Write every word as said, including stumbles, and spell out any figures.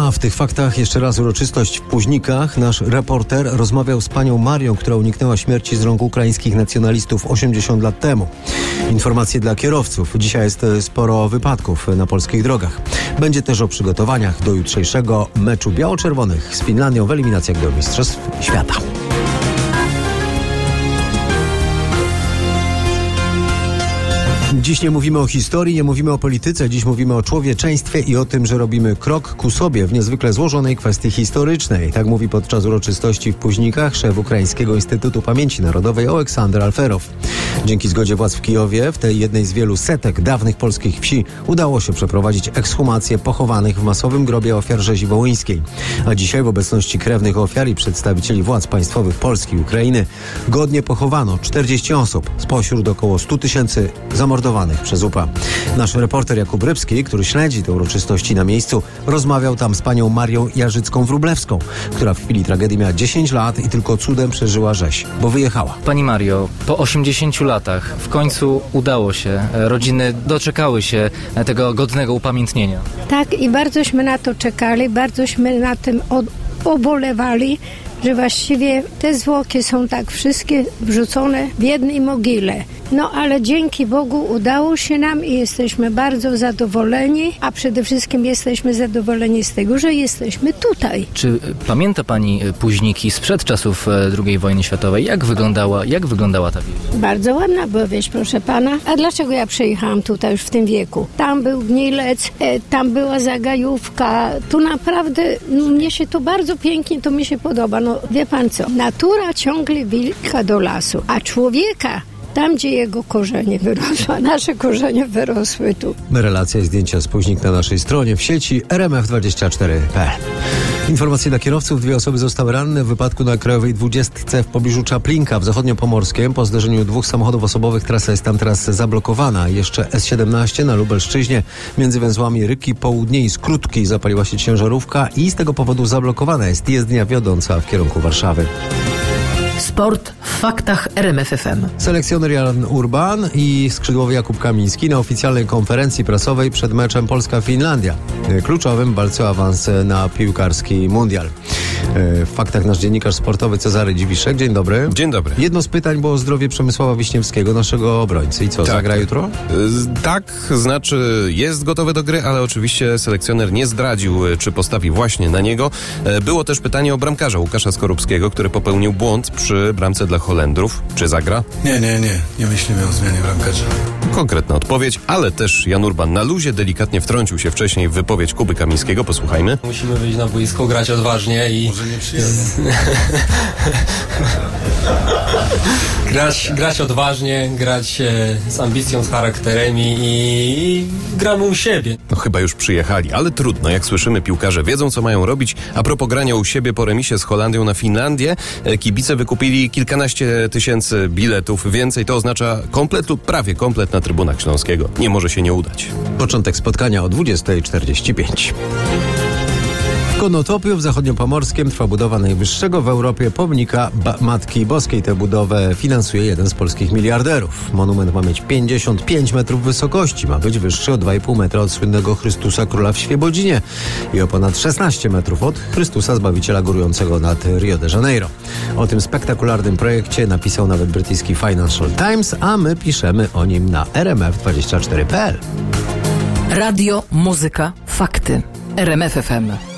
A w tych faktach jeszcze raz uroczystość w Późnikach. Nasz reporter rozmawiał z panią Marią, która uniknęła śmierci z rąk ukraińskich nacjonalistów osiemdziesiąt lat temu. Informacje dla kierowców. Dzisiaj jest sporo wypadków na polskich drogach. Będzie też o przygotowaniach do jutrzejszego meczu biało-czerwonych z Finlandią w eliminacjach do Mistrzostw Świata. Dziś nie mówimy o historii, nie mówimy o polityce, dziś mówimy o człowieczeństwie i o tym, że robimy krok ku sobie w niezwykle złożonej kwestii historycznej. Tak mówi podczas uroczystości w Późnikach szef Ukraińskiego Instytutu Pamięci Narodowej Oleksandr Alferow. Dzięki zgodzie władz w Kijowie, w tej jednej z wielu setek dawnych polskich wsi, udało się przeprowadzić ekshumację pochowanych w masowym grobie ofiar rzezi wołyńskiej. A dzisiaj w obecności krewnych ofiar i przedstawicieli władz państwowych Polski i Ukrainy godnie pochowano czterdzieści osób spośród około stu tysięcy zamordowanych przez U P A. Nasz reporter Jakub Rybski, który śledzi te uroczystości na miejscu, rozmawiał tam z panią Marią Jarzycką-Wróblewską, która w chwili tragedii miała dziesięć lat i tylko cudem przeżyła rzeź, bo wyjechała. Pani Mario, po osiemdziesięciu latach w końcu udało się. Rodziny doczekały się tego godnego upamiętnienia. Tak, i bardzośmy na to czekali, bardzośmy na tym od, obolewali, że właściwie te zwłoki są tak wszystkie wrzucone w jednej mogile. No ale dzięki Bogu udało się nam i jesteśmy bardzo zadowoleni, a przede wszystkim jesteśmy zadowoleni z tego, że jesteśmy tutaj. Czy pamięta pani Późniki sprzed czasów drugiej wojny światowej? Jak wyglądała, jak wyglądała ta wieś? Bardzo ładna była wieś, proszę pana. A dlaczego ja przyjechałam tutaj już w tym wieku? Tam był Gnilec, tam była Zagajówka. Tu naprawdę, no, mnie się to bardzo pięknie, to mi się podoba. No wie pan co, natura ciągle wilka do lasu, a człowieka tam, gdzie jego korzenie wyrosły, nasze korzenie wyrosły tu. Relacja i zdjęcia z Późnik na naszej stronie w sieci R M F dwadzieścia cztery kropka p l. Informacje dla kierowców. Dwie osoby zostały ranne w wypadku na Krajowej dwudziestce w pobliżu Czaplinka w zachodniopomorskiem. Po zderzeniu dwóch samochodów osobowych trasa jest tam teraz zablokowana. Jeszcze S siedemnaście na Lubelszczyźnie między węzłami Ryki Południe i Skrótki zapaliła się ciężarówka i z tego powodu zablokowana jest jezdnia wiodąca w kierunku Warszawy. Sport w faktach R M F F M. Selekcjoner Jan Urban i skrzydłowy Jakub Kamiński na oficjalnej konferencji prasowej przed meczem Polska-Finlandia. Kluczowym w walce o awans na piłkarski mundial. W faktach nasz dziennikarz sportowy Cezary Dziwiszek. Dzień dobry. Dzień dobry. Jedno z pytań było o zdrowie Przemysława Wiśniewskiego, naszego obrońcy. I co, tak. zagra jutro? Tak, znaczy jest gotowy do gry, ale oczywiście selekcjoner nie zdradził, czy postawi właśnie na niego. Było też pytanie o bramkarza Łukasza Skorupskiego, który popełnił błąd przy bramce dla Holendrów. Czy zagra? Nie, nie, nie. Nie myślimy o zmianie bramkarza. Konkretna odpowiedź, ale też Jan Urban na luzie delikatnie wtrącił się wcześniej w wypowiedź Kuby Kamińskiego. Posłuchajmy. Musimy wyjść na boisko, grać odważnie i... Może nie przyjadę. grać, grać odważnie, grać e, z ambicją, z charakterem i, i gramy u siebie. No chyba już przyjechali, ale trudno. Jak słyszymy, piłkarze wiedzą, co mają robić. A propos grania u siebie po remisie z Holandią na Finlandię, e, kibice wykupili kilkanaście tysięcy biletów. Więcej to oznacza komplet lub prawie komplet na trybunach Śląskiego. Nie może się nie udać. Początek spotkania o dwudziesta czterdzieści pięć. W Konotopiu w zachodniopomorskiem trwa budowa najwyższego w Europie pomnika ba- Matki Boskiej. Tę budowę finansuje jeden z polskich miliarderów. Monument ma mieć pięćdziesiąt pięć metrów wysokości. Ma być wyższy o dwa i pół metra od słynnego Chrystusa Króla w Świebodzinie i o ponad szesnaście metrów od Chrystusa Zbawiciela górującego nad Rio de Janeiro. O tym spektakularnym projekcie napisał nawet brytyjski Financial Times, a my piszemy o nim na R M F dwadzieścia cztery kropka p l. Radio, muzyka, fakty. R M F F M.